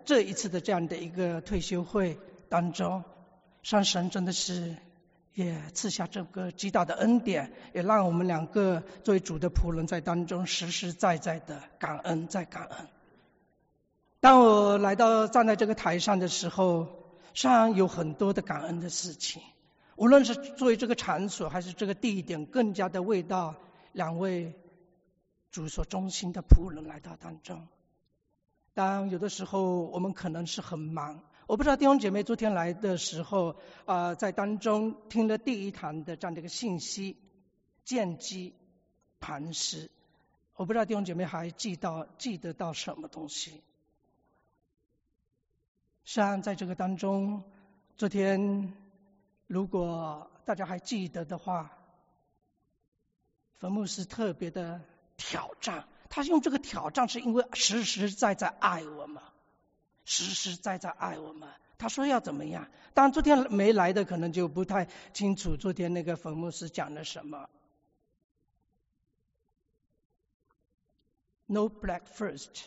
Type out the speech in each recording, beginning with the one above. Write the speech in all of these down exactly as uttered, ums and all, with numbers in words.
这一次的这样的一个退休会当中，上神真的是也赐下这个极大的恩典，也让我们两个作为主的仆人在当中实实在在的感恩再感恩。当我来到站在这个台上的时候，上有很多的感恩的事情，无论是作为这个场所还是这个地点，更加的为到两位主所忠心的仆人来到当中。当有的时候我们可能是很忙，我不知道弟兄姐妹昨天来的时候啊、呃，在当中听了第一堂的这样的一个信息，见机磐石，我不知道弟兄姐妹还记到记得到什么东西。实际上在这个当中，昨天如果大家还记得的话，冯牧师特别的挑战，他用这个挑战是因为实实在在爱我们，实实在在爱我们。他说要怎么样？当然昨天没来的可能就不太清楚昨天那个冯牧师讲了什么。 No black first,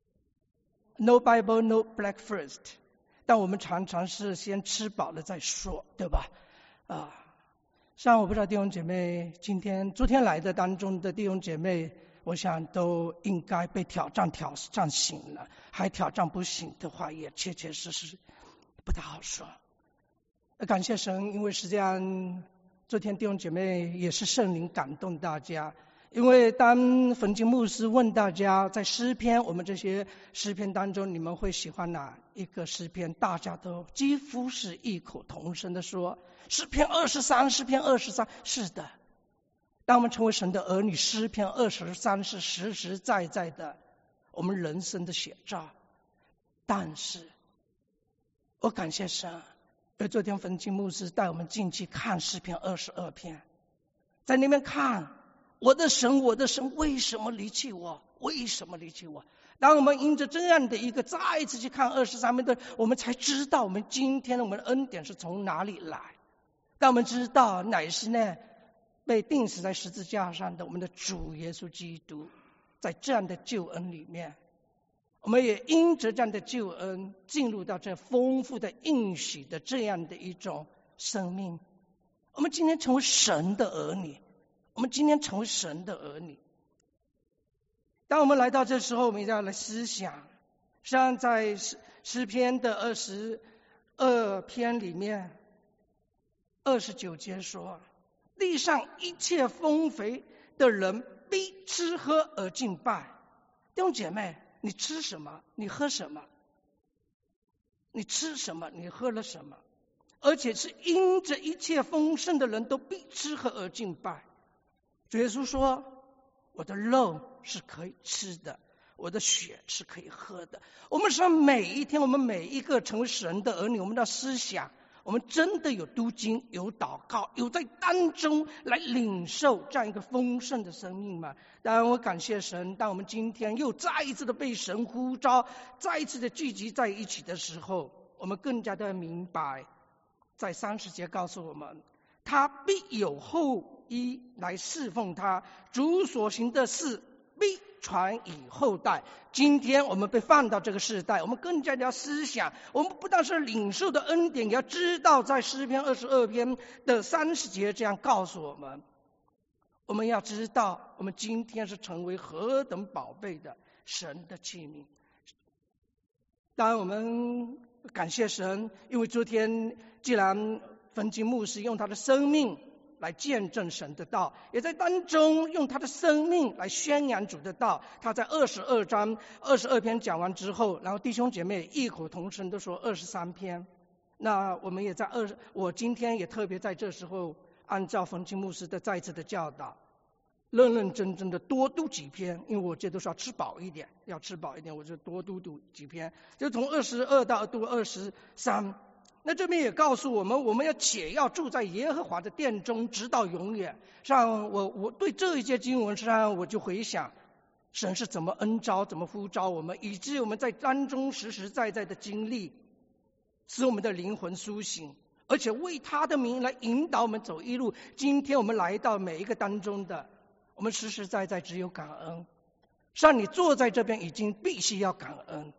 no Bible, no black first。 但我们常常是先吃饱了再说，对吧？啊，像我不知道弟兄姐妹今天昨天来的当中的弟兄姐妹，我想都应该被挑战挑战醒了，还挑战不醒的话，也确确实实不太好说。感谢神，因为实际上昨天弟兄姐妹也是圣灵感动大家。因为当冯金牧师问大家在诗篇，我们这些诗篇当中你们会喜欢哪一个诗篇，大家都几乎是异口同声的说诗篇二十三，诗篇二十三。是的，当我们成为神的儿女，诗篇二十三是实实在在的我们人生的写照。但是我感谢神，因为昨天冯金牧师带我们进去看诗篇二十二篇，在那边看我的神，我的神为什么离弃我？为什么离弃我？当我们因着这样的一个再一次去看二十三篇的，我们才知道我们今天的我们的恩典是从哪里来。当我们知道乃是呢被钉死在十字架上的我们的主耶稣基督，在这样的救恩里面，我们也因着这样的救恩进入到这丰富的应许的这样的一种生命。我们今天成为神的儿女，我们今天成为神的儿女。当我们来到这时候，我们一定要来思想，像在诗篇的二十二篇里面二十九节说，地上一切丰肥的人必吃喝而敬拜。弟兄姐妹，你吃什么？你喝什么？你吃什么？你喝了什么？而且是因着一切丰盛的人都必吃喝而敬拜。主耶稣说，我的肉是可以吃的，我的血是可以喝的。我们说每一天，我们每一个成为神的儿女，我们的思想，我们真的有读经，有祷告，有在当中来领受这样一个丰盛的生命吗？当然我感谢神，当我们今天又再一次的被神呼召，再一次的聚集在一起的时候，我们更加的明白，在三十节告诉我们，他必有后裔来侍奉他，主所行的事必传以后代。今天我们被放到这个世代，我们更加的要思想，我们不但是领受的恩典，也要知道在诗篇二十二篇的三十节这样告诉我们，我们要知道我们今天是成为何等宝贝的神的器皿。当然我们感谢神，因为昨天既然冯金牧师用他的生命来见证神的道，也在当中用他的生命来宣扬主的道。他在二十二章二十二篇讲完之后，然后弟兄姐妹异口同声都说二十三篇。那我们也在二我今天也特别在这时候按照冯金牧师的再次的教导，认认真真的多读几篇，因为我觉得说要吃饱一点，要吃饱一点，我就多读读几篇，就从二十二到读二十三。那这边也告诉我们，我们要且要住在耶和华的殿中，直到永远。像我我对这一节经文上，我就回想神是怎么恩召，怎么呼召我们，以致我们在当中实实在在的经历，使我们的灵魂苏醒，而且为他的名来引导我们走一路。今天我们来到每一个当中的，我们实实在在只有感恩。像你坐在这边已经必须要感恩，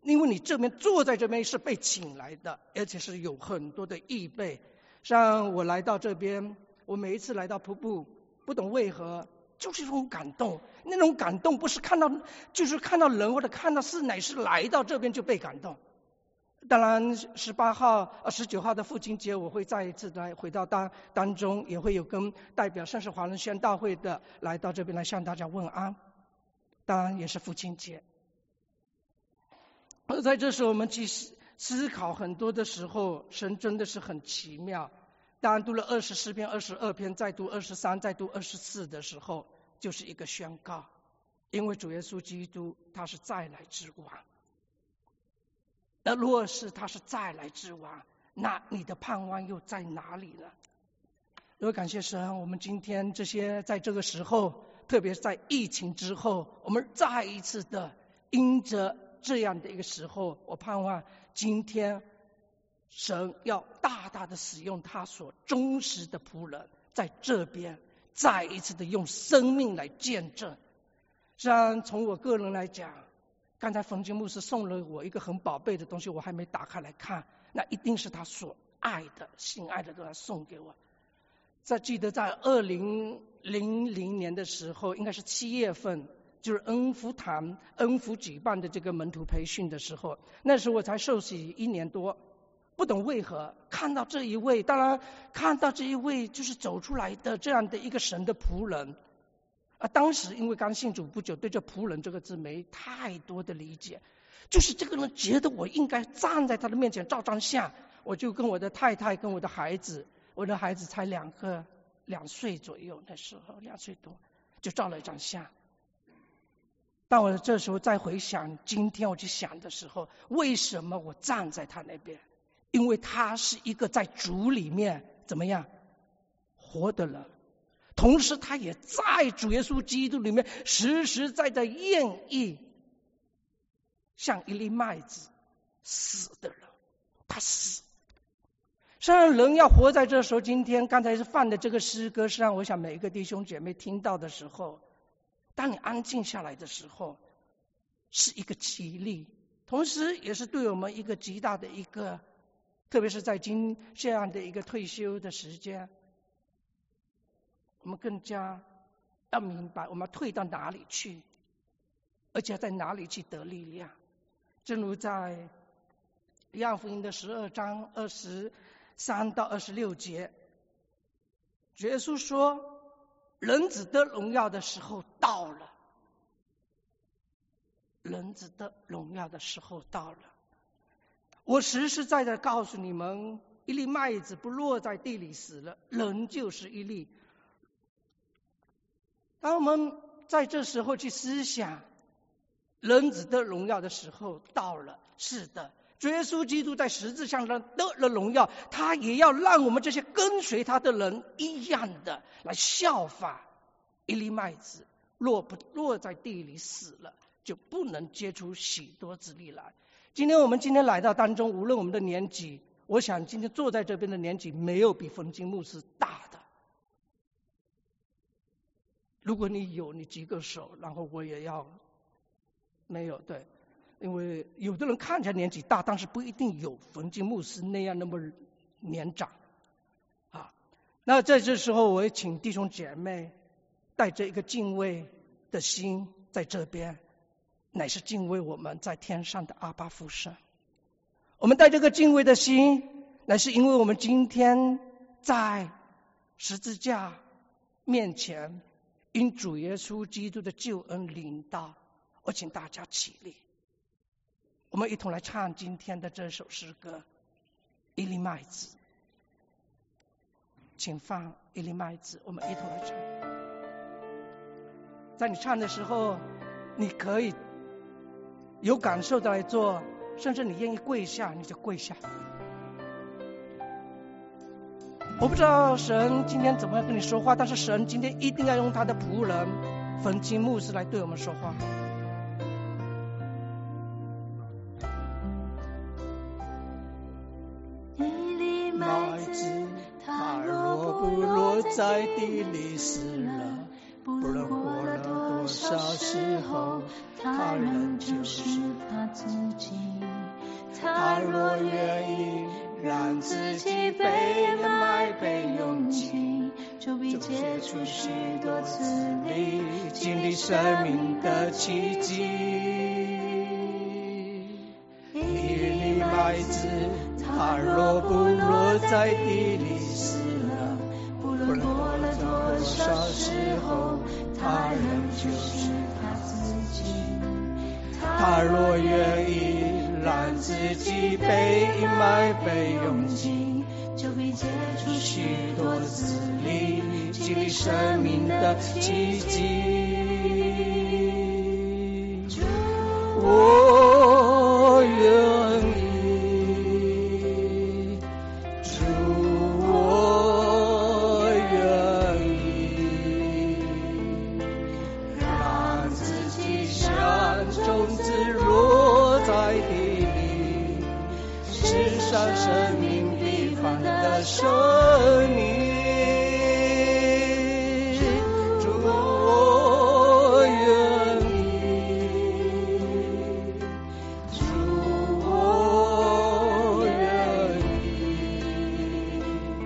因为你这边坐在这边是被请来的，而且是有很多的预备。像我来到这边，我每一次来到瀑布，不懂为何就是一种感动，那种感动不是看到就是看到人或者看到事，乃是来到这边就被感动。当然十八号呃十九号的父亲节，我会再一次来回到当当中，也会有跟代表圣世华人宣道会的来到这边来向大家问安。当然也是父亲节。而在这时候我们去思考很多的时候，神真的是很奇妙。当然读了二十四篇二十二篇，再读二十三，再读二十四的时候，就是一个宣告，因为主耶稣基督他是再来之王。那若是他是再来之王，那你的盼望又在哪里呢？我感谢神，我们今天这些在这个时候，特别是在疫情之后，我们再一次的因着这样的一个时候，我盼望今天神要大大的使用他所忠实的仆人，在这边再一次的用生命来见证。虽然从我个人来讲，刚才冯金牧师送了我一个很宝贝的东西，我还没打开来看，那一定是他所爱的心爱的，都来送给我。在记得在二零零零年的时候，应该是七月份，就是恩福堂恩福举办的这个门徒培训的时候，那时候我才受洗一年多，不懂为何看到这一位，当然看到这一位就是走出来的这样的一个神的仆人啊。当时因为刚信主不久，对这仆人这个字没太多的理解，就是这个人觉得我应该站在他的面前照张相，我就跟我的太太跟我的孩子，我的孩子才两个两岁左右，那时候两岁多，就照了一张相。当我这时候再回想今天我去想的时候，为什么我站在他那边？因为他是一个在主里面怎么样活的人，同时他也在主耶稣基督里面实实在在愿意像一粒麦子死的人，他死。实际上人要活在这时候，今天刚才是放的这个诗歌，实际上我想每一个弟兄姐妹听到的时候，当你安静下来的时候，是一个激励，同时也是对我们一个极大的一个，特别是在今这样的一个退休的时间，我们更加要明白我们要退到哪里去，而且在哪里去得力量。正如在约翰福音的十二章二十三到二十六节，主耶稣说人子得荣耀的时候到了，人子得荣耀的时候到了。我实实在在告诉你们，一粒麦子不落在地里死了，人就是一粒。当我们在这时候去思想人子得荣耀的时候到了，是的，主耶稣基督在十字架上得了荣耀，他也要让我们这些跟随他的人一样的来效法。一粒麦子落不落在地里死了，就不能结出许多子粒来。今天我们今天来到当中，无论我们的年纪，我想今天坐在这边的年纪没有比冯金牧师大的。如果你有，你举个手，然后我也要。没有，对，因为有的人看起来年纪大，但是不一定有冯金牧师那样那么年长啊。那在这时候，我也请弟兄姐妹带着一个敬畏的心在这边，乃是敬畏我们在天上的阿爸父神。我们带这个敬畏的心，乃是因为我们今天在十字架面前，因主耶稣基督的救恩临到。我请大家起立，我们一同来唱今天的这首诗歌《一粒麦子》。请放《一粒麦子》，我们一同来唱。在你唱的时候，你可以有感受的来做，甚至你愿意跪下，你就跪下。我不知道神今天怎么样跟你说话，但是神今天一定要用他的仆人冯金牧师来对我们说话。 在地里死了，不能活了多多少时候，他仍就是他自己。他若愿意让自己被爱被拥挤，就必结出许多子粒，经历生命的奇迹。一粒麦子，它若不落在地里死了，不论过了多少时候，它仍就是它自己。他若愿意让自己被阴霾被拥挤，就必结出许多子粒，经历生命的奇迹。我愿意，主，我愿意，让自己像种子落在地里，世上生命地方的生命。主，我愿意，主，我愿意，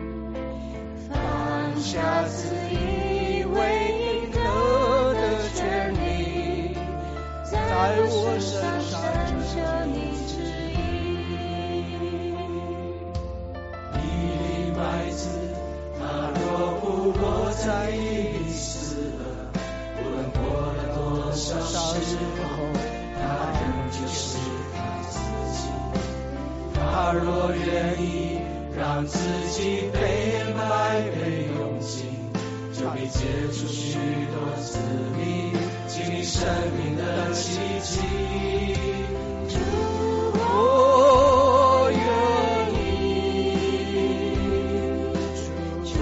放下自以为得的权利，在我身上成就你旨意。一粒麦子，它若不落在地里死了，无论过了多少时候，它仍就是它自己。它若愿意让自己被爱被拥挤，就必结出许多子粒，经历生命的奇迹。主，我愿意，主，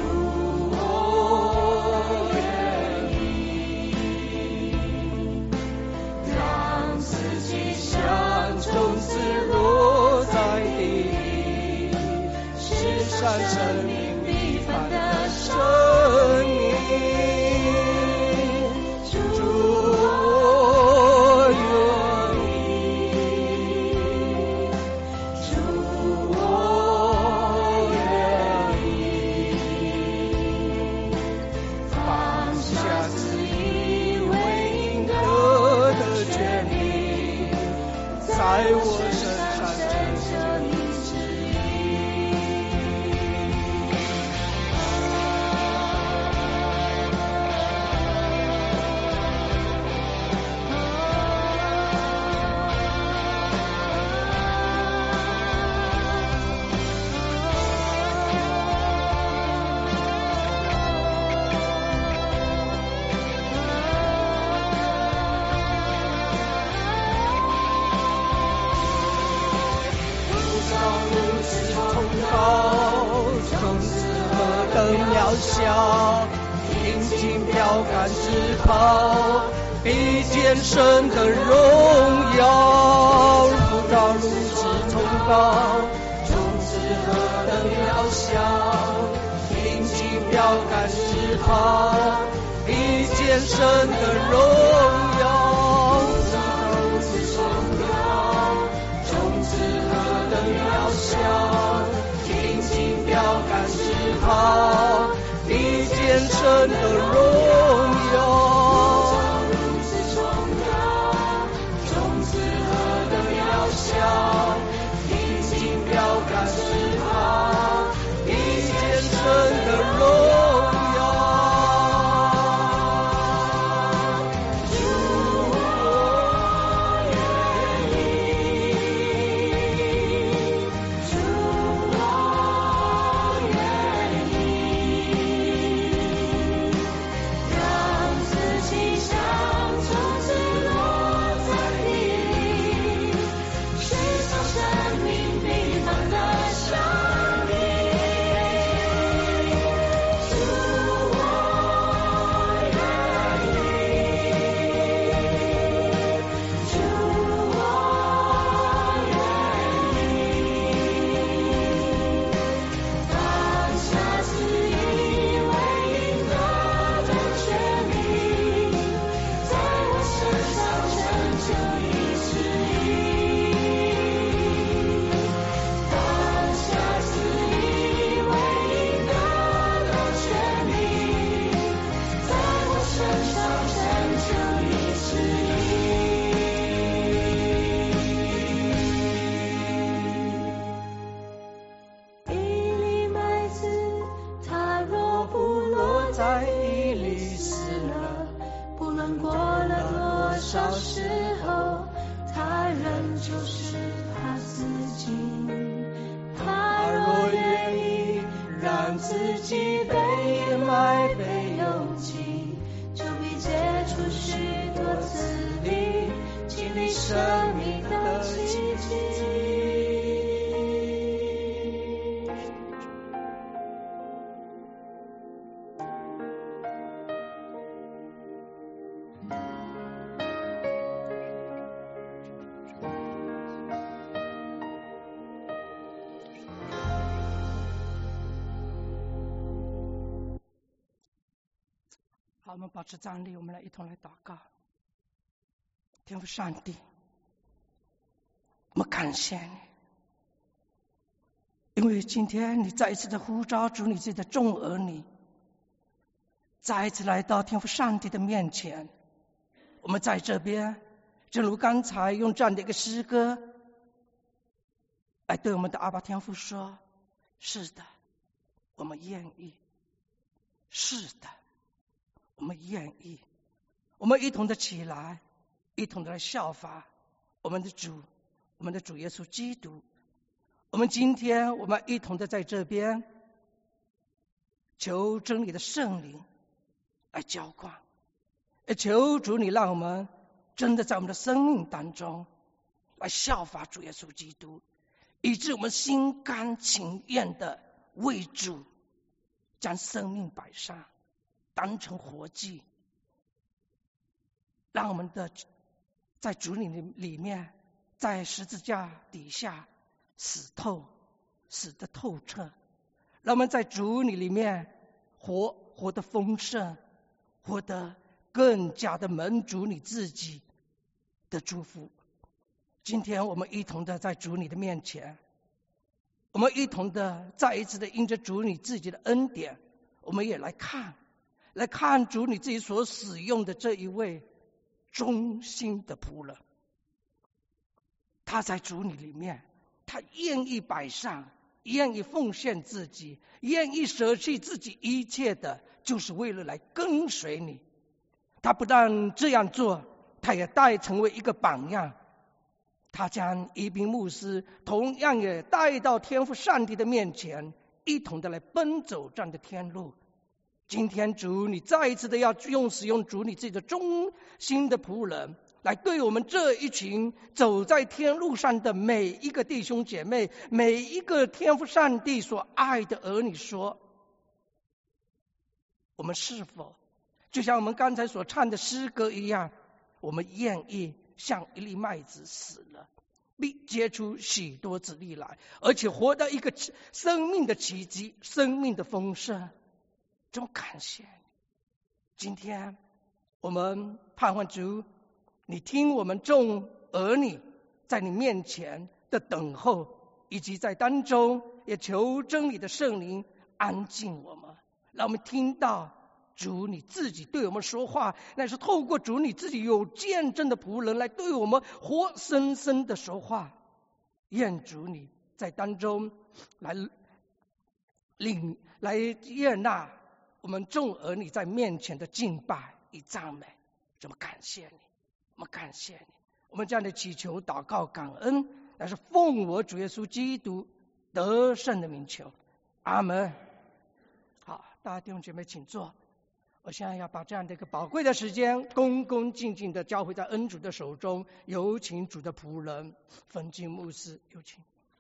我愿意，让自己像种子落在地里，世上生命地方的生命。在我身上成就你旨渺小，听尽标杆之跑，比见神的荣耀。如道如此崇高，种子何等渺小，听尽标杆之跑，比见神的荣耀。如道如此崇高，种子何等渺小，听尽标杆之跑，比见神的荣耀。如此崇高，种子何等渺小，听尽标杆之跑，比见神的荣耀。 自己被掩埋被拥挤，就必结出许多子粒，经历生命的奇迹。 好，我们保持站立，我们来一同来祷告。天父上帝，我们感谢你，因为今天你再一次的呼召主你自己的众儿女，再一次来到天父上帝的面前。我们在这边，正如刚才用这样的一个诗歌来对我们的阿爸天父说，是的，我们愿意，是的，我们愿意，我们一同的起来，一同的来效法我们的主，我们的主耶稣基督。我们今天我们一同的在这边求真理的圣灵来浇灌，也求主你让我们真的在我们的生命当中来效法主耶稣基督，以致我们心甘情愿的为主将生命摆上，当成活祭，让我们的在主里里面，在十字架底下死透，死得透彻，让我们在主你里面活活得丰盛，活得更加的蒙主你自己的祝福。今天我们一同的在主你的面前，我们一同的再一次的因着主你自己的恩典，我们也来看来看主你自己所使用的这一位忠心的仆人。他在主你里面，他愿意摆上，愿意奉献自己，愿意舍弃自己一切的，就是为了来跟随你。他不但这样做，他也带成为一个榜样。他将一兵牧师同样也带到天父上帝的面前，一同的来奔走这样的天路。今天主你再一次的要用使用主你自己的忠心的仆人，来对我们这一群走在天路上的每一个弟兄姐妹，每一个天父上帝所爱的儿女说，我们是否就像我们刚才所唱的诗歌一样，我们愿意像一粒麦子死了，必结出许多子粒来，而且活到一个生命的奇迹，生命的丰盛。真感谢你，今天我们盼望主你听我们众儿女在你面前的等候，以及在当中也求真理的圣灵安静我们，让我们听到主你自己对我们说话，那是透过主你自己有见证的仆人来对我们活生生的说话。愿主你在当中来领来悦纳我们众儿女在面前的敬拜与赞美。怎么感谢你，我们感谢你，我们这样的祈求祷告感恩，那是奉我主耶稣基督得胜的名求，阿门。好，大家弟兄姐妹请坐。我现在要把这样的一个宝贵的时间恭恭敬敬的交回在恩主的手中，有请主的仆人冯金牧师，有请。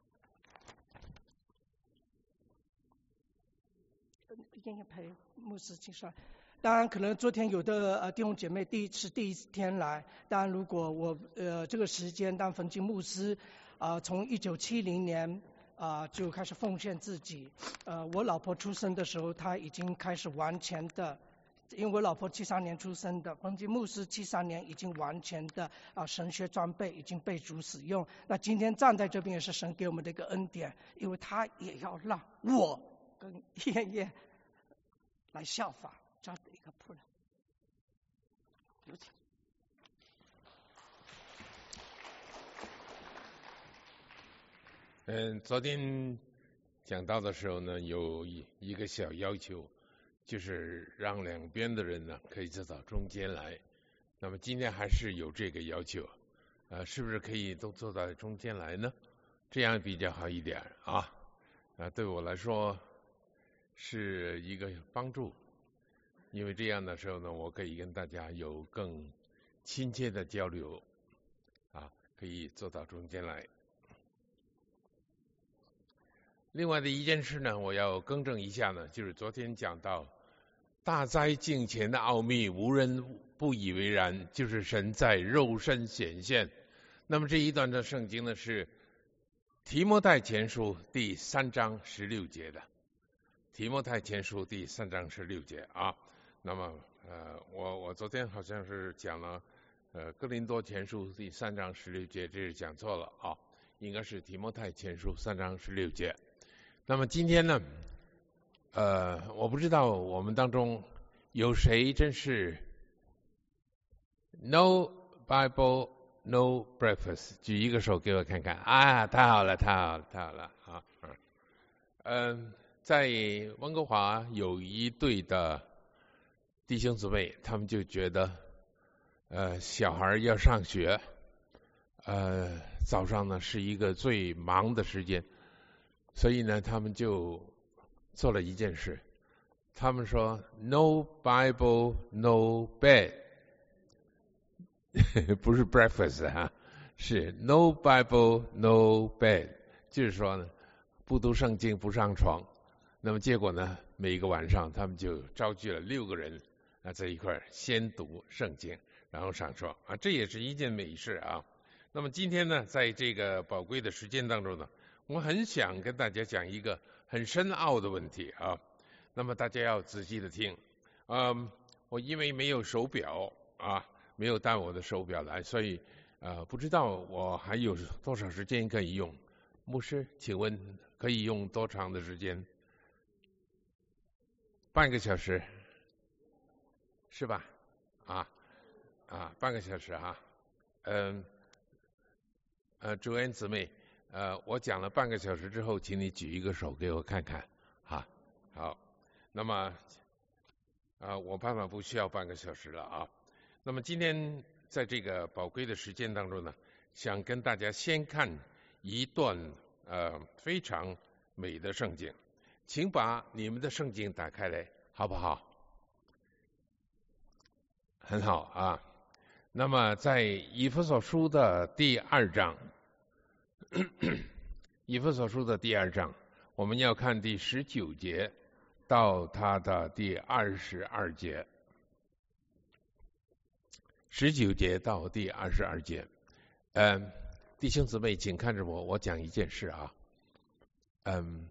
愿意陪牧师请上。当然可能昨天有的呃弟兄姐妹第一次第一天来，当然如果我呃这个时间当冯金牧师啊、呃，从一九七零年啊、呃、就开始奉献自己。呃我老婆出生的时候，她已经开始完全的，因为我老婆七三年出生的，冯金牧师七三年已经完全的啊、呃、神学装备已经被主使用。那今天站在这边也是神给我们的一个恩典，因为他也要让我跟燕燕来效法这样的一个仆人。有请。 嗯，昨天讲到的时候呢，有一一个小要求，就是让两边的人呢可以坐到中间来。那么今天还是有这个要求，呃，是不是可以都坐到中间来呢？这样比较好一点啊。啊，对我来说， 是一个帮助，因为这样的时候呢，我可以跟大家有更亲切的交流，啊，可以坐到中间来。另外的一件事呢，我要更正一下呢，就是昨天讲到大灾近前的奥秘，无人不以为然，就是神在肉身显现。那么这一段的圣经呢，是提摩太前书第三章十六节的。提摩太前书第三章十六节啊。那么呃，我我昨天好像是讲了呃哥林多前书第三章十六节，这是讲错了啊，应该是提摩太前书三章十六节。那么今天呢，呃，我不知道我们当中有谁真是 No Bible No Breakfast， 举一个手给我看看啊！太好了，太好了，太好了啊！嗯，在温哥华有一对的弟兄姊妹，他们就觉得，呃，小孩要上学，呃，早上呢是一个最忙的时间。所以呢，他们就做了一件事，他们说 No Bible, No bed， 不是 breakfast 哈、啊，是 No Bible, No bed， 就是说呢，不读圣经不上床。那么结果呢，每一个晚上他们就召集了六个人啊，在一块儿先读圣经，然后上床啊，这也是一件美事啊。那么今天呢，在这个宝贵的时间当中呢，我很想跟大家讲一个很深奥的问题啊，那么大家要仔细的听。嗯，我因为没有手表啊，没有带我的手表来，所以呃不知道我还有多少时间可以用。牧师，请问可以用多长的时间？半个小时，是吧？啊啊，半个小时哈。嗯呃，主恩姊妹。呃，我讲了半个小时之后，请你举一个手给我看看，哈，好，那么，啊、呃，我爸爸不需要半个小时了啊。那么今天在这个宝贵的时间当中呢，想跟大家先看一段呃非常美的圣经，请把你们的圣经打开来，好不好？很好啊。那么在以弗所书的第二章。以弗所书的第二章，我们要看第十九节到他的第二十二节，十九节到第二十二节。嗯，弟兄姊妹，请看着我，我讲一件事啊。嗯，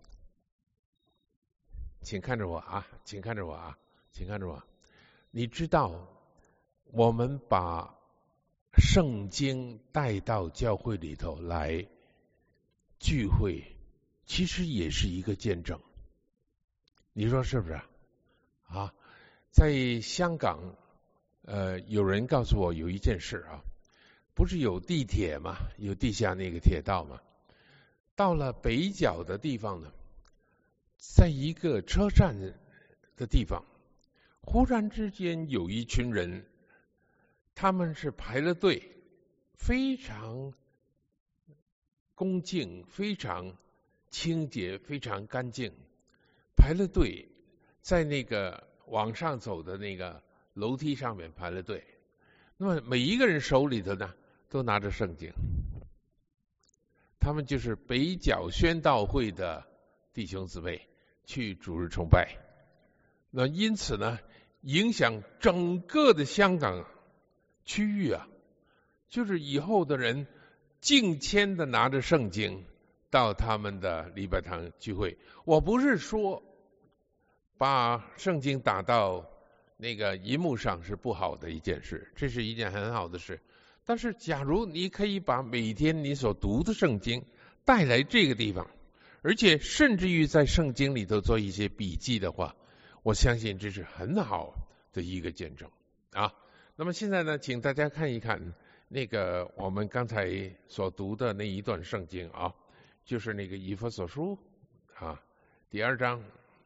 请看着我啊，请看着我啊，请看着我。你知道，我们把圣经带到教会里头来聚会，其实也是一个见证，你说是不是啊？在香港，呃，有人告诉我有一件事啊，不是有地铁吗？有地下那个铁道吗？到了北角的地方呢，在一个车站的地方，忽然之间有一群人，他们是排了队，非常恭敬，非常清洁，非常干净，排了队，在那个往上走的那个楼梯上面排了队。那么每一个人手里头呢，都拿着圣经，他们就是北角宣道会的弟兄姊妹去主日崇拜。那因此呢，影响整个的香港区域啊，就是以后的人敬谦的拿着圣经到他们的礼拜堂聚会。我不是说把圣经打到那个荧幕上是不好的一件事，这是一件很好的事。但是假如你可以把每天你所读的圣经带来这个地方，而且甚至于在圣经里头做一些笔记的话，我相信这是很好的一个见证啊。那么现在呢，请大家看一看那个我们刚才所读的那一段圣经啊，就是那个以弗所书啊第二章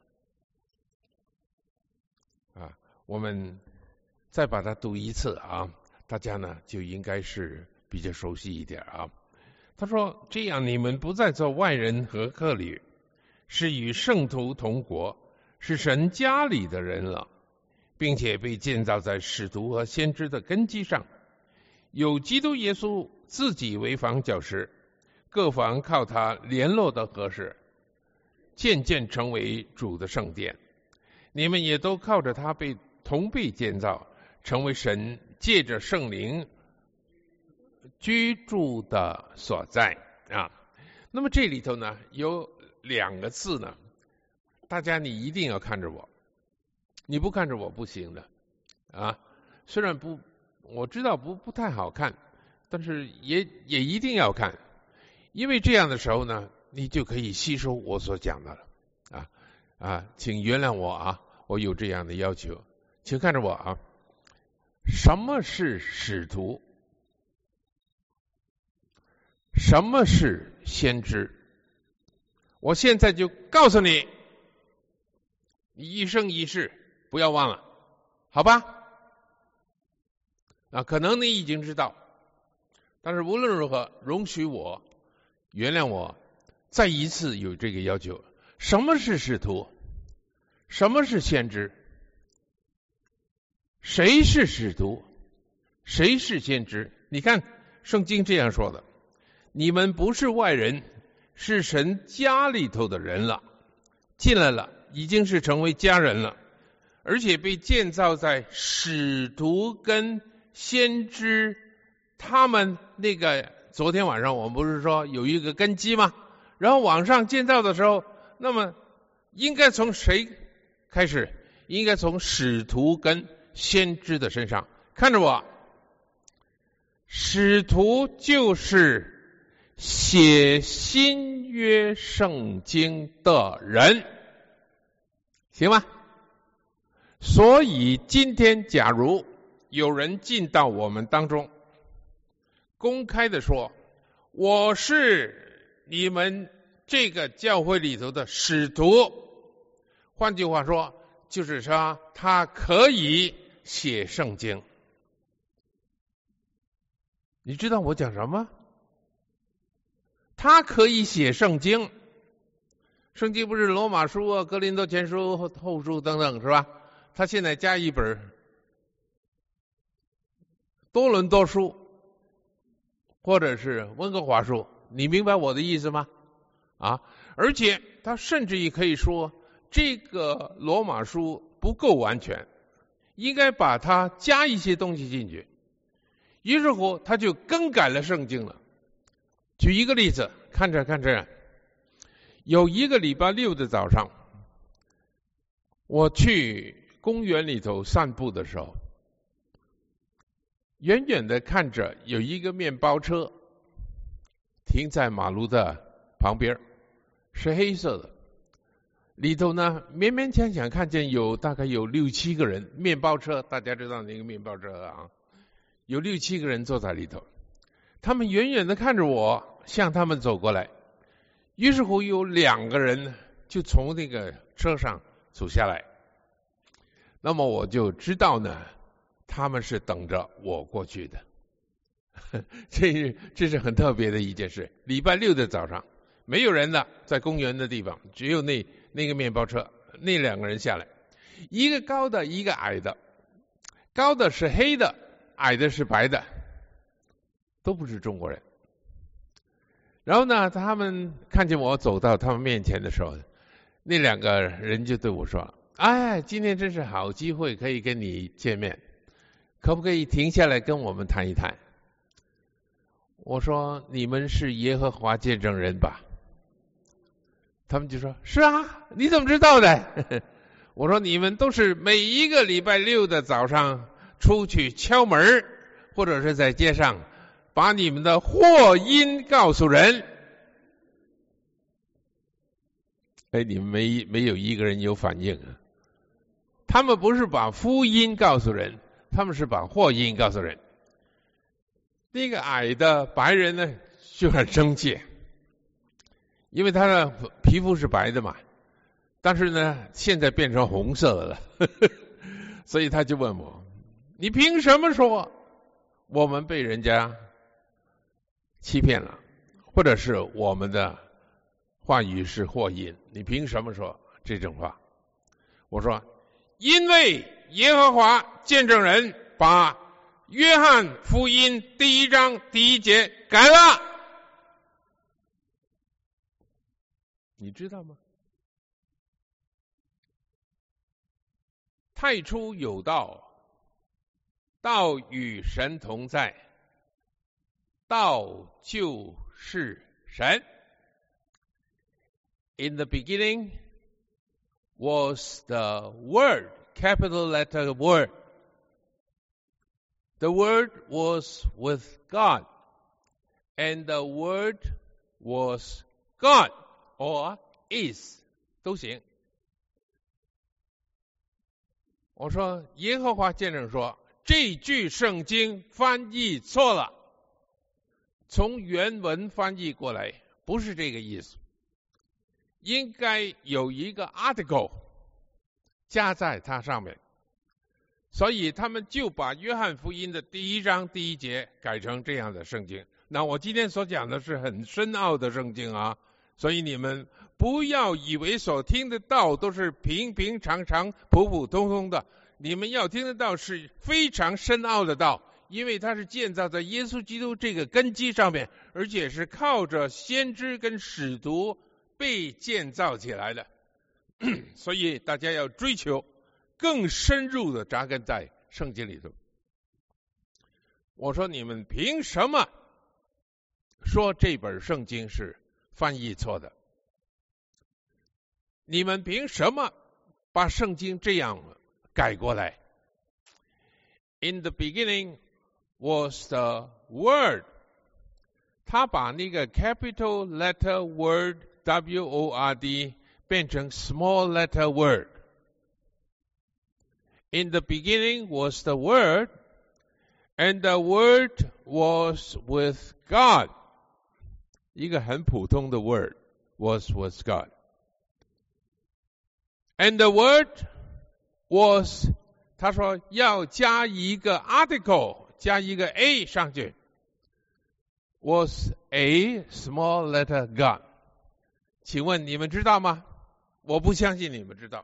啊，我们再把它读一次啊，大家呢就应该是比较熟悉一点啊。他说：“这样你们不再做外人和客旅，是与圣徒同国， 是神家里的人了，并且被建造在使徒和先知的根基上，有基督耶稣自己为房角石，各房靠他联络的合适，渐渐成为主的圣殿。你们也都靠着他被同被建造，成为神借着圣灵居住的所在啊。那么这里头呢有两个字呢，大家你一定要看着我，你不看着我不行的啊。虽然不，我知道不不太好看，但是也也一定要看，因为这样的时候呢，你就可以吸收我所讲的了啊啊，请原谅我啊，我有这样的要求，请看着我啊。什么是使徒？什么是先知？我现在就告诉你，你一生一世不要忘了，好吧？啊，可能你已经知道，但是无论如何，容许我原谅我再一次有这个要求。什么是使徒？什么是先知？谁是使徒？谁是先知？你看圣经这样说的，你们不是外人，是神家里头的人了，进来了，已经是成为家人了，而且被建造在使徒跟先知他们那个，昨天晚上我们不是说有一个根基吗？然后往上建造的时候，那么应该从谁开始？应该从使徒跟先知的身上。看着我，使徒就是写新约圣经的人，行吗？所以今天假如有人进到我们当中，公开的说我是你们这个教会里头的使徒，换句话说就是说他可以写圣经。你知道我讲什么？他可以写圣经。圣经不是罗马书啊、哥林多前书、后书等等是吧？他现在加一本多伦多书或者是温哥华书，你明白我的意思吗？啊，而且他甚至也可以说这个罗马书不够完全，应该把它加一些东西进去，于是乎他就更改了圣经了。举一个例子，看着看着，有一个礼拜六的早上，我去公园里头散步的时候，远远的看着有一个面包车停在马路的旁边，是黑色的，里头呢勉勉强强看见有大概有六七个人，面包车大家知道那个面包车啊，有六七个人坐在里头，他们远远的看着我向他们走过来，于是乎有两个人就从那个车上走下来，那么我就知道呢他们是等着我过去的。这这是很特别的一件事。礼拜六的早上没有人的，在公园的地方只有那那个面包车，那两个人下来，一个高的一个矮的，高的是黑的，矮的是白的，都不是中国人。然后呢他们看见我走到他们面前的时候，那两个人就对我说，哎，今天真是好机会可以跟你见面，可不可以停下来跟我们谈一谈？我说你们是耶和华见证人吧？他们就说是啊，你怎么知道的？我说你们都是每一个礼拜六的早上出去敲门，或者是在街上把你们的祸因告诉人。哎，你们没没有一个人有反应啊？他们不是把福音告诉人，他们是把祸因告诉人。那个矮的白人呢就很生气，因为他的皮肤是白的嘛，但是呢现在变成红色的了所以他就问我，你凭什么说我们被人家欺骗了，或者是我们的话语是祸因？你凭什么说这种话？ 我说，因为耶和华见证人把约翰福音第一章第一节改了，你知道吗？太初有道，道与神同在，道就是神。In the beginning was the Word, capital letter Word. The Word was with God, and the Word was God, or is, 都行。我说，耶和华见证说，这句圣经翻译错了，从原文翻译过来不是这个意思，应该有一个 article 加在它上面，所以他们就把约翰福音的第一章第一节改成这样的圣经。那我今天所讲的是很深奥的圣经啊，所以你们不要以为所听的道都是平平常常普普通通的，你们要听的道是非常深奥的道，因为它是建造在耶稣基督这个根基上面，而且是靠着先知跟使徒被建造起来的。所以大家要追求更深入的扎根在圣经里头。我说，你们凭什么说这本圣经是翻译错的？你们凭什么把圣经这样改过来？ In the beginning was the Word， 他把那个 capital letter word W O R D 变成 small letter word。 In the beginning was the Word, and the Word was with God， 一个很普通的 word was with God， and the Word was， 他说要加一个 article， 加一个 a 上去， was a small letter God。 请问你们知道吗？我不相信你们知道，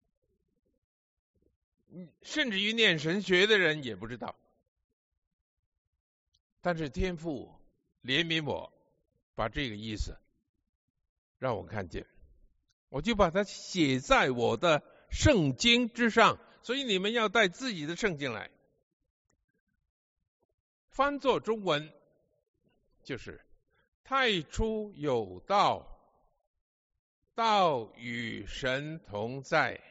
甚至于念神学的人也不知道。但是天父怜悯我，把这个意思让我看见，我就把它写在我的圣经之上。所以你们要带自己的圣经来，翻作中文就是太初有道，道与神同在，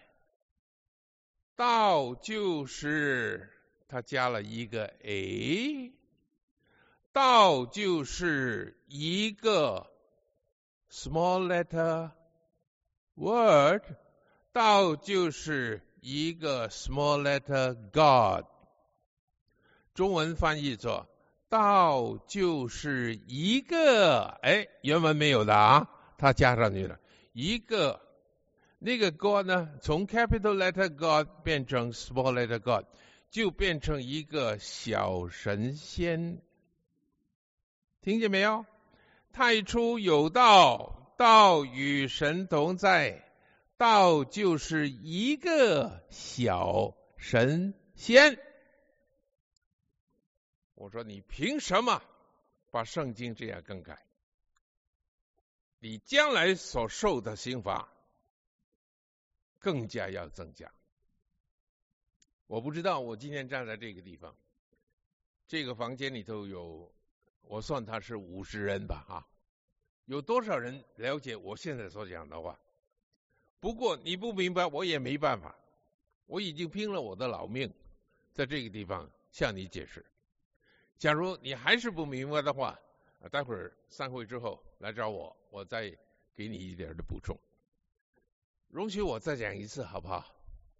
道就是他加了一个 a， 道就是一个 small letter word， 道就是一个 small letter God。 中文翻译作道就是一个，哎，原文没有的啊，他加上去了一个，那个 God 呢，从 capital letter God 变成 small letter God， 就变成一个小神仙。听见没有？太初有道，道与神同在，道就是一个小神仙。我说，你凭什么把圣经这样更改？你将来所受的刑罚更加要增加。我不知道，我今天站在这个地方，这个房间里头有，我算他是五十人吧啊，有多少人了解我现在所讲的话？不过你不明白，我也没办法，我已经拼了我的老命，在这个地方向你解释。假如你还是不明白的话，待会儿散会之后来找我，我再给你一点的补充。容许我再讲一次好不好？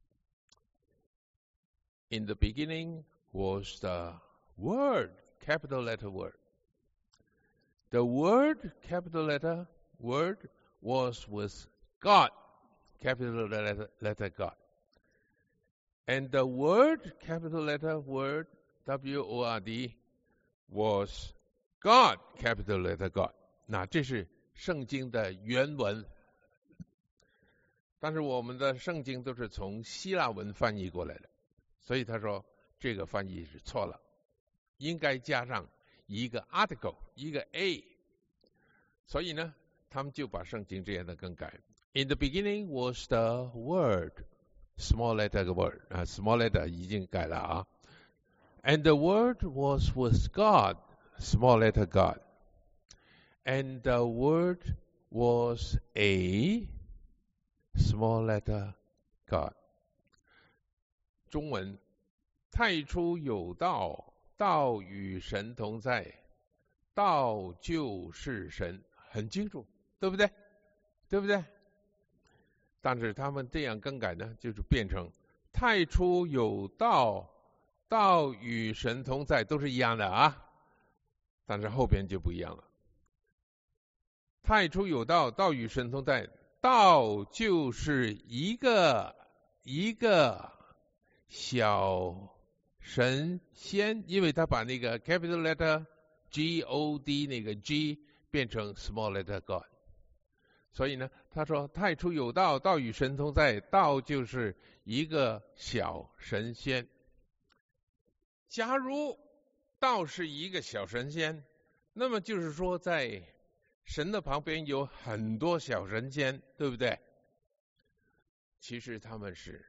In the beginning was the Word, capital letter Word. The Word, capital letter Word, was with God, capital letter, letter God. And the Word, capital letter Word, W O R D, was God, capital letter God. 那这是圣经的原文。 但是我们的圣经都是从希腊文翻译过来的，所以他说这个翻译是错了，应该加上一个 article， 一个 a。 所以呢他们就把圣经这样的更改。 In the beginning was the word， small letter word， 啊 small letter 已经改了啊。 And the word was with God， small letter God。 And the word was a small letter God。 中文，太初有道，道与神同在，道就是神，很清楚，对不对？对不对？但是他们这样更改呢，就是变成太初有道，道与神同在，都是一样的啊，但是后边就不一样了。太初有道，道与神同在，道就是一个一个小神仙，因为他把那个 capital letter G O D 那个 G 变成 small letter God， 所以呢他说太初有道，道与神同在，道就是一个小神仙。假如道是一个小神仙，那么就是说在神的旁边有很多小神仙，对不对？其实他们是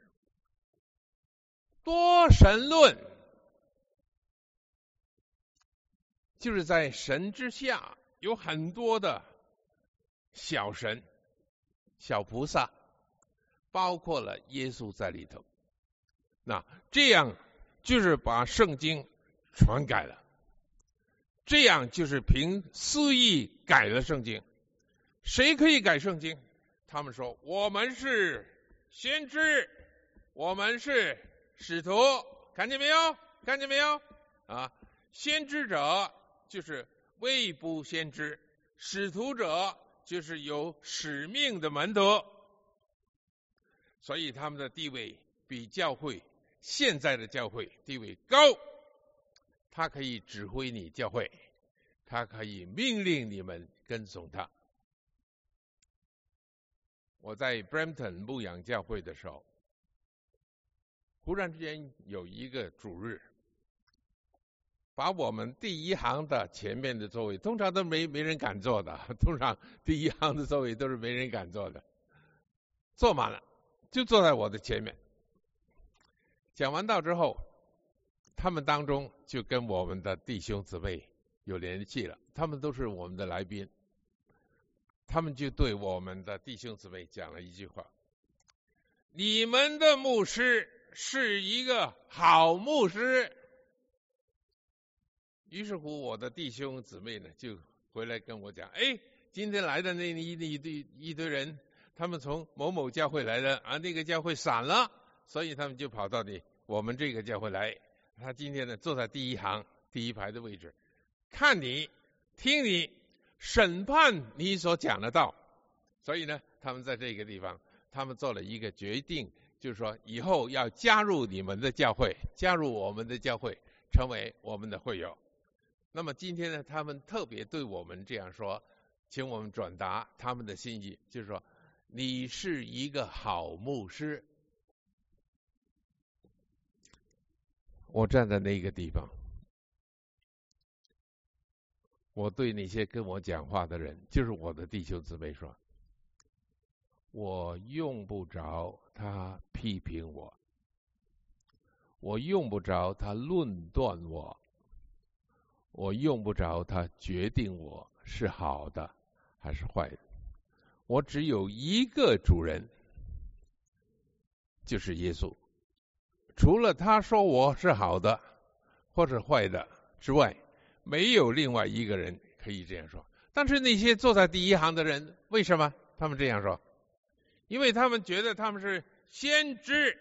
多神论，就是在神之下有很多的小神、小菩萨，包括了耶稣在里头。那这样就是把圣经传改了，这样就是凭私意改了圣经。谁可以改圣经？他们说我们是先知，我们是使徒，看见没有？看见没有？啊，先知者就是未卜先知，使徒者就是有使命的门徒，所以他们的地位比教会现在的教会地位高。他可以指挥你教会，他可以命令你们跟从他。我在 Brampton 牧养教会的时候，忽然之间有一个主日，把我们第一行的前面的座位，通常都没没人敢坐的，通常第一行的座位都是没人敢坐的，坐满了，就坐在我的前面。讲完道之后，他们当中就跟我们的弟兄姊妹有联系了，他们都是我们的来宾，他们就对我们的弟兄姊妹讲了一句话：你们的牧师是一个好牧师。于是乎我的弟兄姊妹呢就回来跟我讲，哎，今天来的那一一堆一堆人，他们从某某教会来的啊，那个教会散了，所以他们就跑到你我们这个教会来。他今天呢坐在第一行第一排的位置，看你听你审判你所讲的道。所以呢他们在这个地方他们做了一个决定，就是说以后要加入你们的教会，加入我们的教会，成为我们的会友。那么今天呢他们特别对我们这样说，请我们转达他们的心意，就是说你是一个好牧师。我站在那个地方，我对那些跟我讲话的人，就是我的弟兄姊妹说，我用不着他批评我，我用不着他论断我，我用不着他决定我是好的还是坏的。我只有一个主人，就是耶稣。除了他说我是好的或者坏的之外，没有另外一个人可以这样说。但是那些坐在第一行的人，为什么他们这样说？因为他们觉得他们是先知，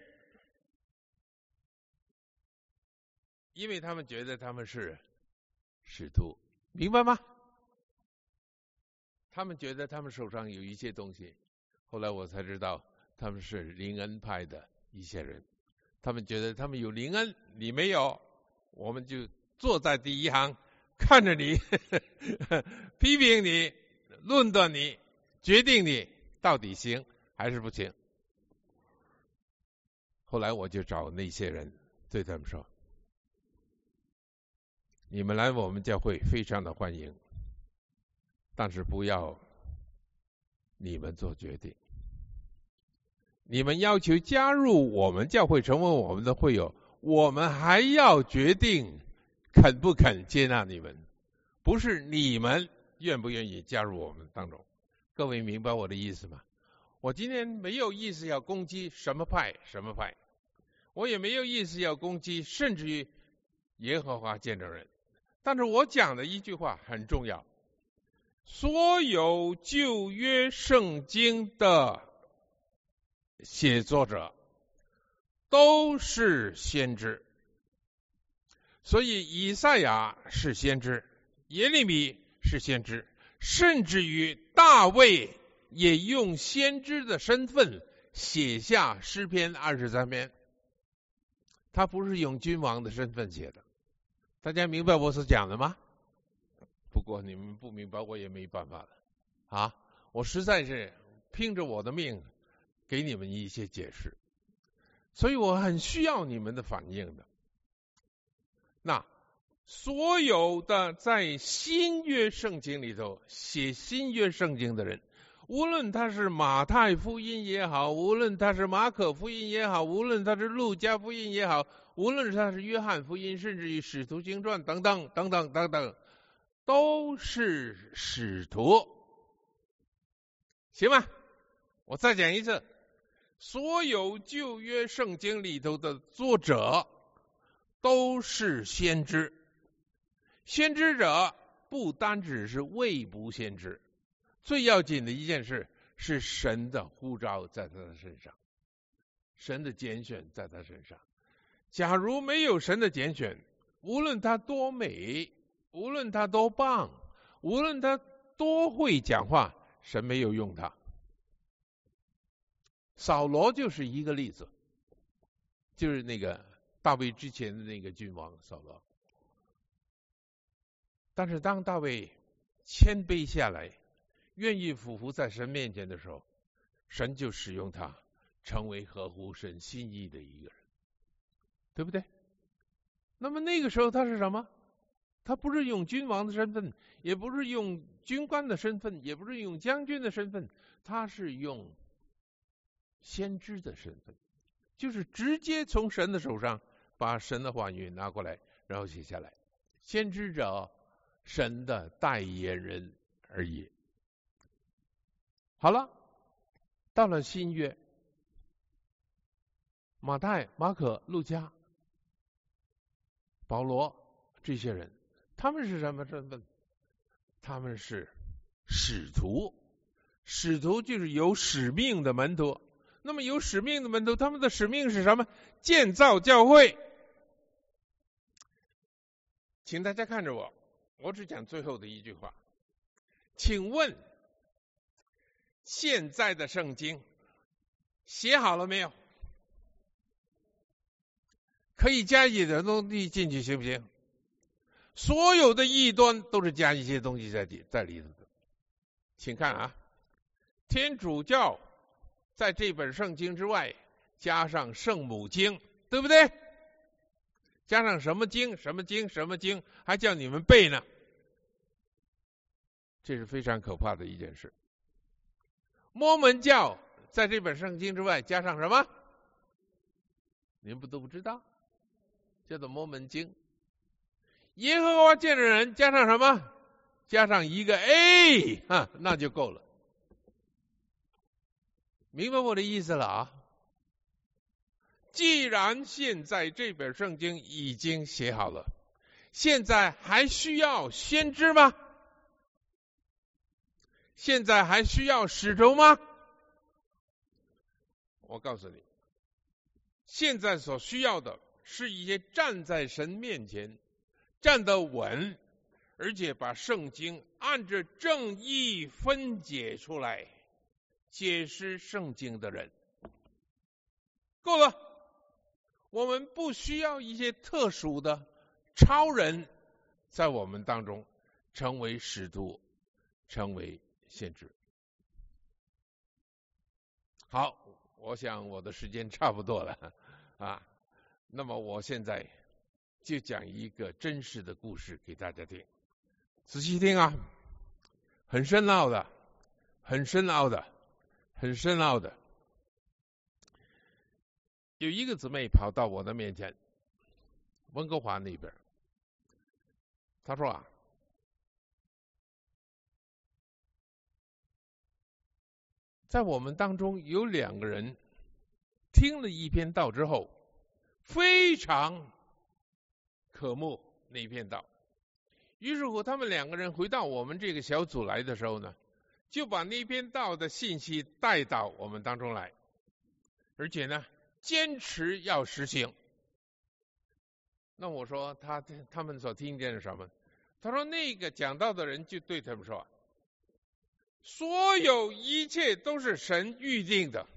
因为他们觉得他们是使徒，明白吗？他们觉得他们手上有一些东西，后来我才知道他们是灵恩派的一些人。他们觉得他们有灵恩，你没有，我们就坐在第一行看着你批评你论断你，决定你到底行还是不行。 后来我就找那些人，对他们说：你们来我们教会非常的欢迎，但是不要你们做决定。你们要求加入我们教会成为我们的会友，我们还要决定肯不肯接纳你们，不是你们愿不愿意加入我们当中。各位明白我的意思吗？我今天没有意思要攻击什么派什么派，我也没有意思要攻击甚至于耶和华见证人，但是我讲的一句话很重要：所有旧约圣经的写作者都是先知，所以以赛亚是先知，耶利米是先知，甚至于大卫也用先知的身份写下诗篇二十三篇，他不是用君王的身份写的。大家明白我所讲的吗？不过你们不明白我也没办法了啊！我实在是拼着我的命给你们一些解释，所以我很需要你们的反应的。那所有的在新约圣经里头写新约圣经的人，无论他是马太福音也好，无论他是马可福音也好，无论他是路加福音也好，无论他是约翰福音，甚至于使徒行传等等等等等等，都是使徒。行吗？我再讲一次，所有旧约圣经里头的作者都是先知。先知者不单只是未卜先知，最要紧的一件事是神的呼召在他的身上，神的拣选在他身上。假如没有神的拣选，无论他多美，无论他多棒，无论他多会讲话，神没有用他。扫罗就是一个例子，就是那个大卫之前的那个君王扫罗。但是当大卫谦卑下来，愿意俯伏在神面前的时候，神就使用他成为合乎神心意的一个人，对不对？那么那个时候他是什么？他不是用君王的身份，也不是用军官的身份，也不是用将军的身份，他是用先知的身份，就是直接从神的手上把神的话语拿过来，然后写下来。先知者，神的代言人而已。好了，到了新约，马太、马可、路加、保罗这些人，他们是什么身份？他们是使徒。使徒就是有使命的门徒。那么有使命的门徒，他们的使命是什么？建造教会。请大家看着我，我只讲最后的一句话。请问现在的圣经写好了没有？可以加一点东西进去，行不行？所有的异端都是加一些东西在里在里头的。请看啊，天主教在这本圣经之外加上圣母经，对不对？加上什么经什么经什么经，还叫你们背呢，这是非常可怕的一件事。摩门教在这本圣经之外加上什么？你们不都不知道？叫做摩门经。耶和华见证人加上什么？加上一个 A， 哈，那就够了。明白我的意思了啊？既然现在这本圣经已经写好了，现在还需要先知吗？现在还需要使徒吗？我告诉你，现在所需要的是一些站在神面前站得稳，而且把圣经按着正义分解出来解释圣经的人。够了，我们不需要一些特殊的超人在我们当中成为使徒，成为先知。好，我想我的时间差不多了， 啊。那么我现在就讲一个真实的故事给大家听，仔细听啊，很深奥的，很深奥的，很深奥的。有一个姊妹跑到我的面前，温哥华那边，她说啊，在我们当中有两个人听了一篇道之后，非常渴慕那篇道，于是乎他们两个人回到我们这个小组来的时候呢，就把那篇道的信息带到我们当中来，而且呢坚持要实行。那我说他他们所听见的什么？他说那个讲道的人就对他们说，所有一切都是神预定的，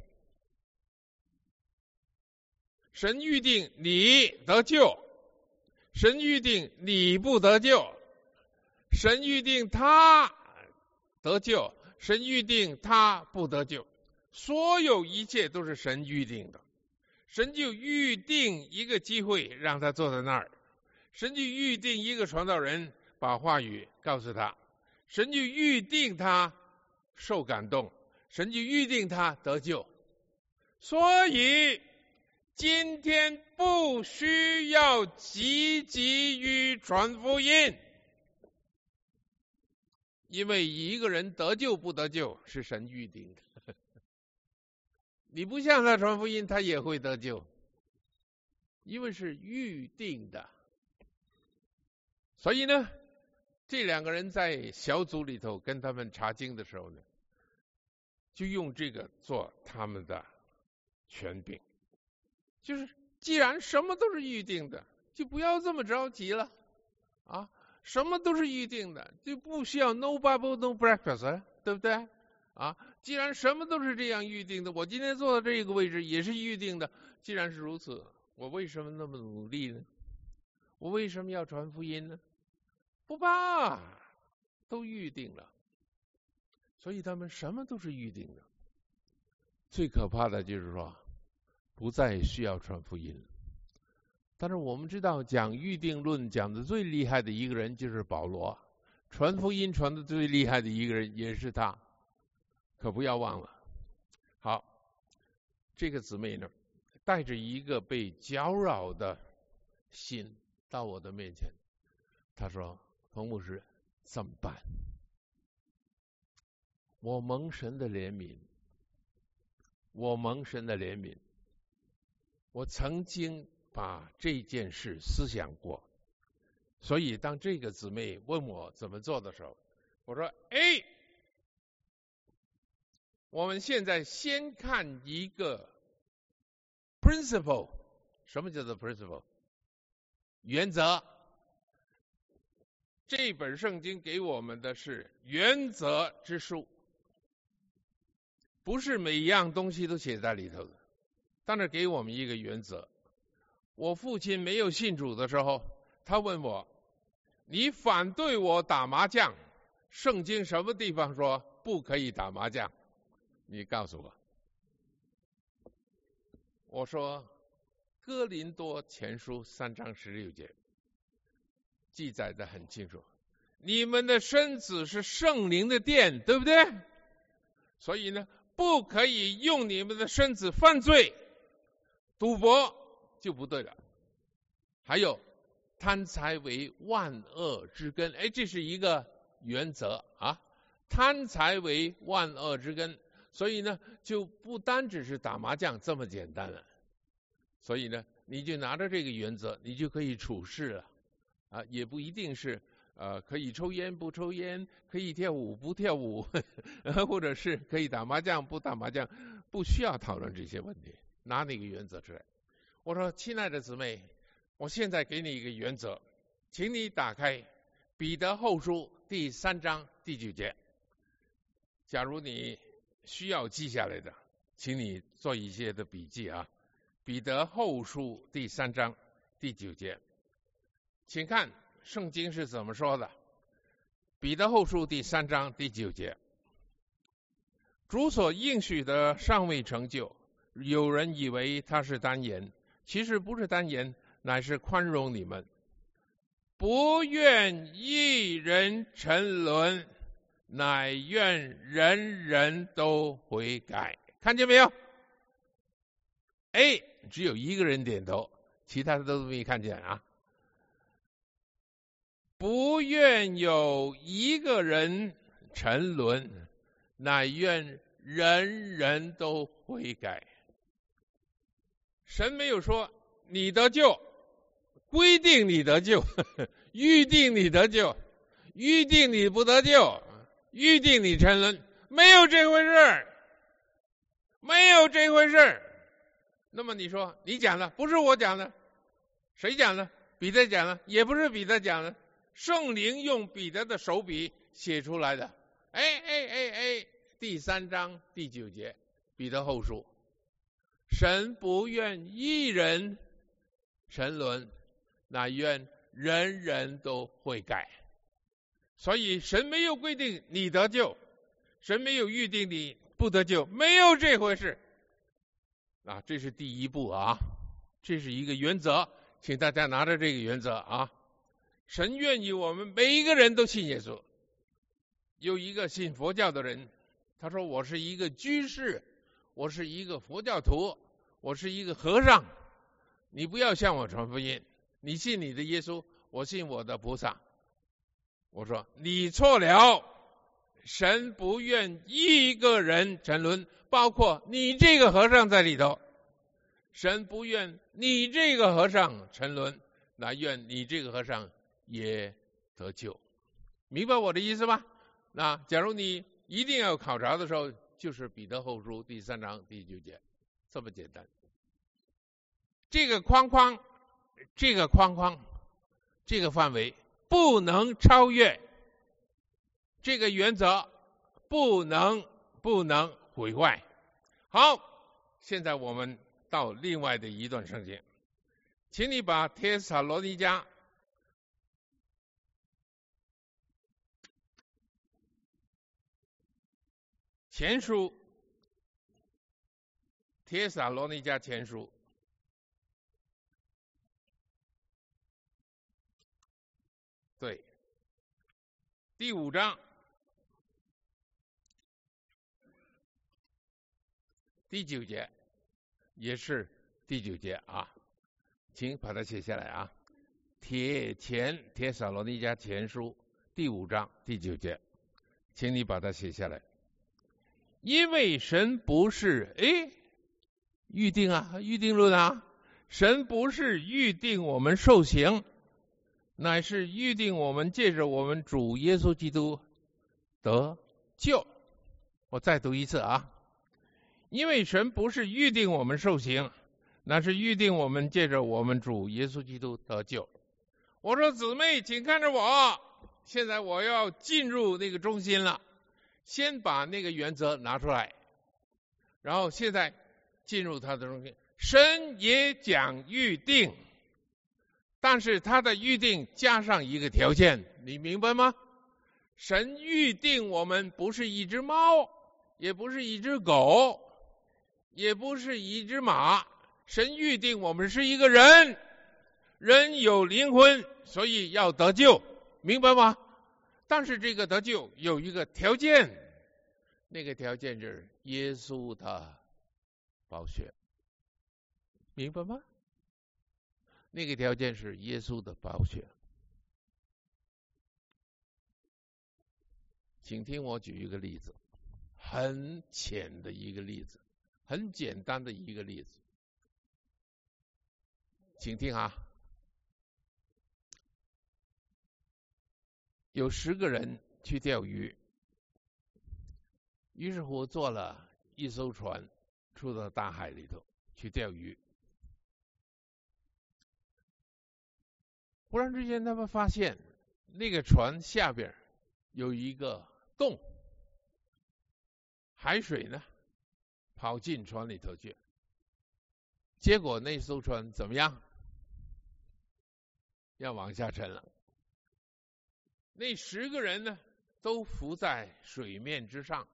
神预定你得救，神预定你不得救，神预定他得救，神预定他不得救，所有一切都是神预定的。神就预定一个机会让他坐在那儿，神就预定一个传道人把话语告诉他，神就预定他受感动，神就预定他得救。所以今天不需要积极于传福音，因为一个人得救不得救是神预定的。你不向他传福音，他也会得救，因为是预定的。所以呢，这两个人在小组里头跟他们查经的时候呢，就用这个做他们的权柄，就是既然什么都是预定的，就不要这么着急了啊！什么都是预定的，就不需要 no Bible no breakfast， 对不对啊？既然什么都是这样预定的，我今天坐到这个位置也是预定的。既然是如此，我为什么那么努力呢？我为什么要传福音呢？不怕，都预定了。所以他们什么都是预定的。最可怕的就是说，不再需要传福音。但是我们知道，讲预定论讲的最厉害的一个人就是保罗，传福音传的最厉害的一个人也是他。可不要忘了。好，这个姊妹呢，带着一个被搅扰的心到我的面前，她说：“彭牧师，怎么办？我蒙神的怜悯，我蒙神的怜悯，我曾经把这件事思想过，所以当这个姊妹问我怎么做的时候，我说：哎。我们现在先看一个 principle， 什么叫做 principle？ 原则。这本圣经给我们的是原则之书，不是每一样东西都写在里头的，但是给我们一个原则。我父亲没有信主的时候，他问我：你反对我打麻将，圣经什么地方说不可以打麻将？你告诉我。我说哥林多前书三章十六节记载的很清楚，你们的身子是圣灵的殿，对不对？所以呢，不可以用你们的身子犯罪，赌博就不对了。还有贪财为万恶之根，哎，这是一个原则啊，贪财为万恶之根。所以呢，就不单只是打麻将这么简单了。所以呢，你就拿着这个原则，你就可以处事了，啊，也不一定是呃可以抽烟不抽烟，可以跳舞不跳舞，或者是可以打麻将不打麻将，不需要讨论这些问题，拿那个原则出来。我说，亲爱的姊妹，我现在给你一个原则，请你打开彼得后书第三章第九节。假如你需要记下来的，请你做一些的笔记啊。彼得后书第三章第九节，请看圣经是怎么说的。彼得后书第三章第九节，主所应许的尚未成就，有人以为他是单言， 其实不是单言，乃是宽容你们，不愿一人沉沦，乃愿人人都悔改。看见没有？哎，只有一个人点头，其他的都没看见啊。不愿有一个人沉沦，乃愿人人都悔改。神没有说你得救，规定你得救，预定你得救，预定你不得救，预定你沉沦，没有这回事，没有这回事。那么你说你讲的，不是我讲的，谁讲的？彼得讲的，也不是彼得讲的，圣灵用彼得的手笔写出来的。哎哎哎哎，第三章第九节，彼得后书，神不愿一人沉沦，乃愿人人都悔改。所以神没有规定你得救，神没有预定你不得救，没有这回事啊！这是第一步啊，这是一个原则，请大家拿着这个原则啊。神愿意我们每一个人都信耶稣。有一个信佛教的人，他说我是一个居士，我是一个佛教徒，我是一个和尚，你不要向我传福音，你信你的耶稣，我信我的菩萨。我说你错了，神不愿一个人沉沦，包括你这个和尚在里头。神不愿你这个和尚沉沦，那愿你这个和尚也得救。明白我的意思吧？那假如你一定要考察的时候，就是彼得后书第三章第九节，这么简单。这个框框，这个框框，这个范围不能超越，这个原则不能不能毁坏。好，现在我们到另外的一段圣经，请你把帖撒罗尼迦前书，帖撒罗尼迦前书对，第五章第九节，也是第九节啊，请把它写下来啊。帖前帖撒罗尼迦前书第五章第九节，请你把它写下来。因为神不是哎预定啊，预定论啊，神不是预定我们受刑，乃是预定我们借着我们主耶稣基督得救。我再读一次啊，因为神不是预定我们受刑，乃是预定我们借着我们主耶稣基督得救。我说姊妹，请看着我，现在我要进入那个中心了。先把那个原则拿出来，然后现在进入它的中心。神也讲预定，但是他的预定加上一个条件，你明白吗？神预定我们不是一只猫，也不是一只狗，也不是一只马，神预定我们是一个人，人有灵魂，所以要得救，明白吗？但是这个得救有一个条件，那个条件就是耶稣的宝血，明白吗？那个条件是耶稣的宝血。请听我举一个例子，很浅的一个例子，很简单的一个例子，请听啊。有十个人去钓鱼，于是乎坐了一艘船出到大海里头去钓鱼。忽然之间他们发现那个船下边有一个洞，海水呢跑进船里头去，结果那艘船怎么样？要往下沉了。那十个人呢都浮在水面之上，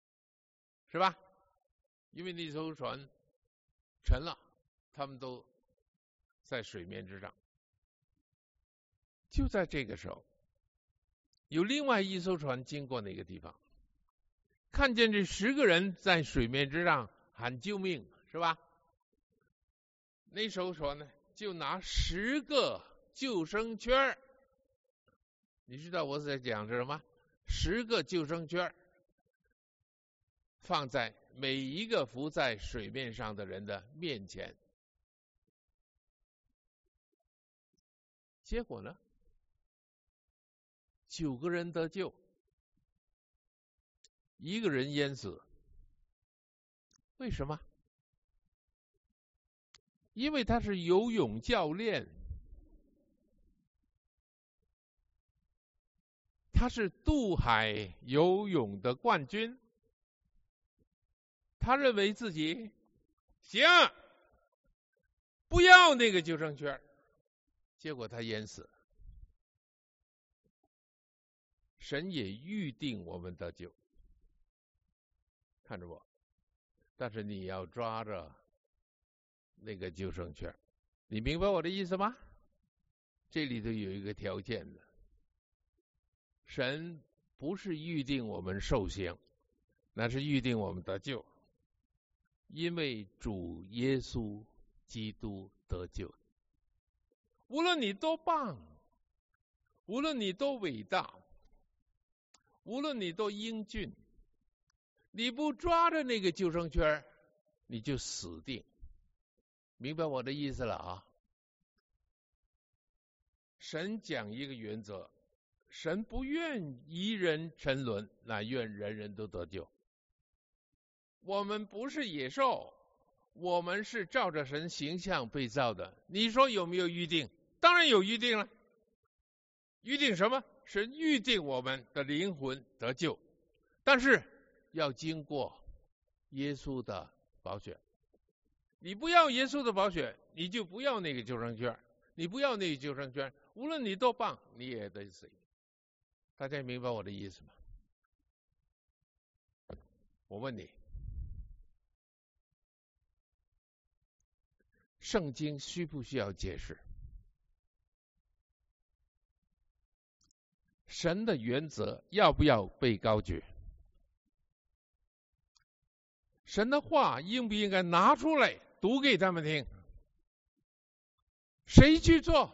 是吧？因为那艘船沉了，他们都在水面之上。就在这个时候，有另外一艘船经过那个地方，看见这十个人在水面之上喊救命，是吧？那艘船呢，就拿十个救生圈，你知道我在讲什么？十个救生圈放在每一个浮在水面上的人的面前。结果呢，九个人得救，一个人淹死。为什么？因为他是游泳教练，他是渡海游泳的冠军，他认为自己行，不要那个救生圈，结果他淹死。神也预定我们得救，看着我，但是你要抓着那个救生圈，你明白我的意思吗？这里头有一个条件的，神不是预定我们受刑，那是预定我们得救，因为主耶稣基督得救。无论你多棒，无论你多伟大，无论你多英俊，你不抓着那个救生圈，你就死定。明白我的意思了啊？神讲一个原则，神不愿一人沉沦，乃愿人人都得救。我们不是野兽，我们是照着神形象被造的。你说有没有预定？当然有预定了。预定什么？神预定我们的灵魂得救，但是要经过耶稣的宝血。你不要耶稣的宝血，你就不要那个救生圈，你不要那个救生圈，无论你多棒，你也得死。大家明白我的意思吗？我问你，圣经需不需要解释？神的原则要不要被高举？神的话应不应该拿出来读给他们听？谁去做？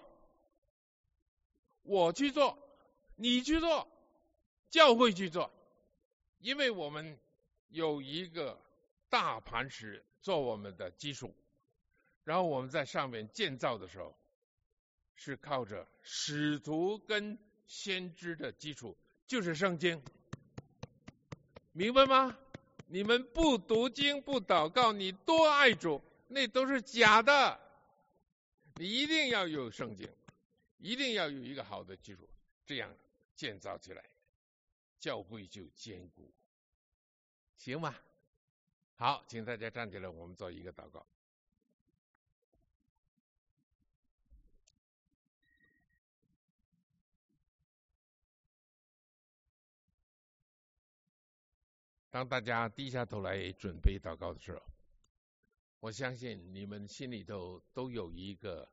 我去做，你去做，教会去做。因为我们有一个大磐石做我们的基础，然后我们在上面建造的时候，是靠着使徒跟先知的基础，就是圣经。明白吗？你们不读经不祷告，你多爱主，那都是假的。你一定要有圣经，一定要有一个好的基础，这样建造起来，教会就坚固，行吗？好，请大家站起来，我们做一个祷告。当大家低下头来准备祷告的时候，我相信你们心里头都有一个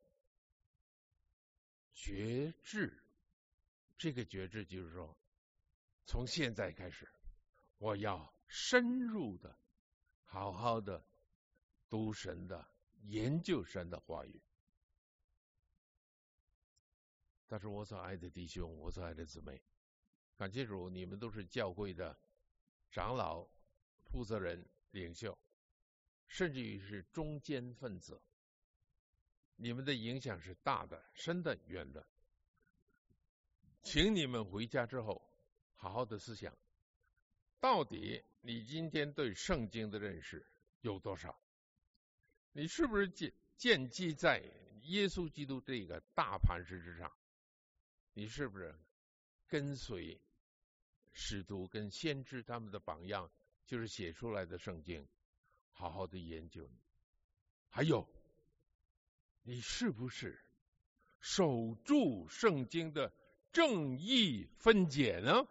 觉志，这个觉志就是说，从现在开始，我要深入的、好好的读神的、研究神的话语。但是我所爱的弟兄，我所爱的姊妹，感谢主，你们都是教会的长老、负责人、领袖，甚至于是中间分子，你们的影响是大的、深的、远的。请你们回家之后好好的思想，到底你今天对圣经的认识有多少？你是不是建建基在耶稣基督这个大磐石之上？你是不是跟随使徒跟先知他们的榜样，就是写出来的圣经，好好的研究？还有，你是不是守住圣经的正义分解呢？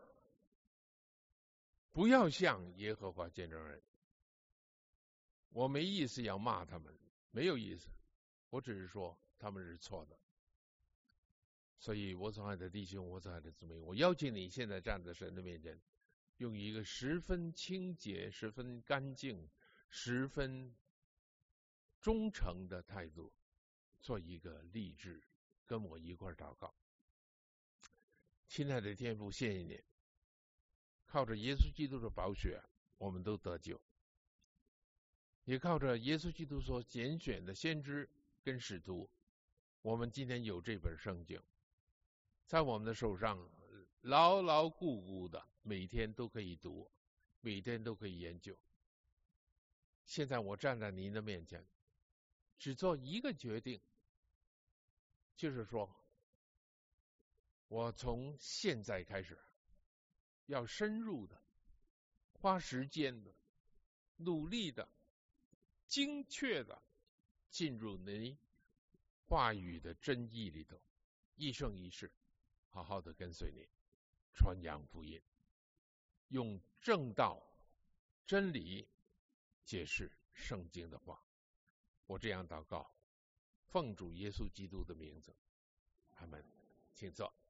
不要像耶和华见证人。我没意思要骂他们，没有意思，我只是说他们是错的。所以我所爱的弟兄，我所爱的姊妹，我邀请你现在站在神的面前，用一个十分清洁、十分干净、十分忠诚的态度，做一个立志，跟我一块儿祷告。亲爱的天父，谢谢你，靠着耶稣基督的宝血，我们都得救，也靠着耶稣基督所拣选的先知跟使徒，我们今天有这本圣经在我们的手上，牢牢固固的，每天都可以读，每天都可以研究。现在我站在您的面前，只做一个决定，就是说我从现在开始要深入的、花时间的、努力的、精确的进入您话语的真意里头，一生一世好好的跟随你，传扬福音，用正道真理解释圣经的话。我这样祷告，奉主耶稣基督的名字，阿们。请坐。